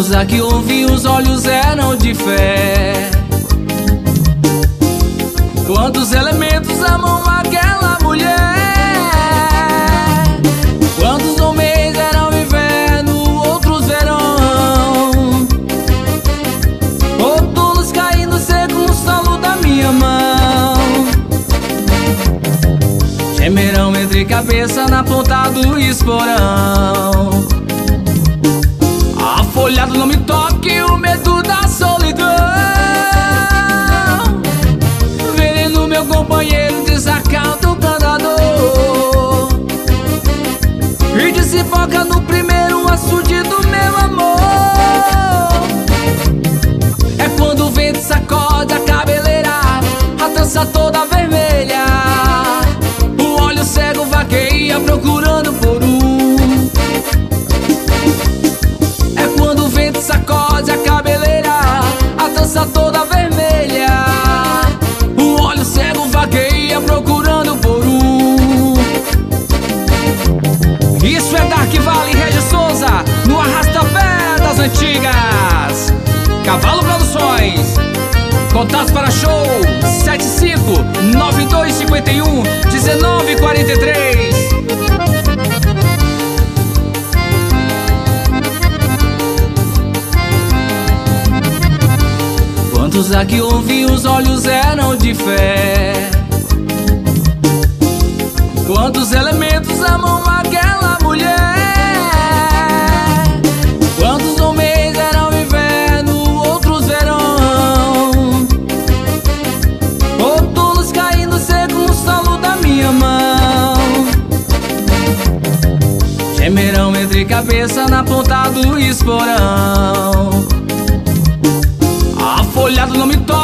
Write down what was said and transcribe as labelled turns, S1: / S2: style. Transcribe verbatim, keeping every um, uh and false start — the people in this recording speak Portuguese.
S1: Quantos aqui ouvi os olhos eram de fé? Quantos elementos amam aquela mulher? Quantos homens eram inverno, outros verão? Outros caindo seco no solo da minha mão. Gemerão entre cabeça na ponta do esporão. Afolhado não me toque, o medo da solidão. Veneno meu companheiro, desacato o cantador. E desemboca no primeiro açude do meu amor. É quando o vento sacode a cabeleira, a trança toda vermelha. O olho cego vaqueia procurando por um. É quando o vento sacode a cabeleira, a trança toda vermelha. O olho cego vaqueia procurando por um. Isso é Dark Valley Regis Souza, no Arrasta-Pé das antigas. Cavalo Produções. Contatos para show sete cinco nove dois cinco um um nove quatro três. Quantos aqui ouvi os olhos eram de fé? Quantos elementos amam aquela mulher? Quantos homens eram inverno, outros verão? Outros caindo seco no solo da minha mão. Gemerão entre cabeça na ponta do esporão. Afolhado não me toca,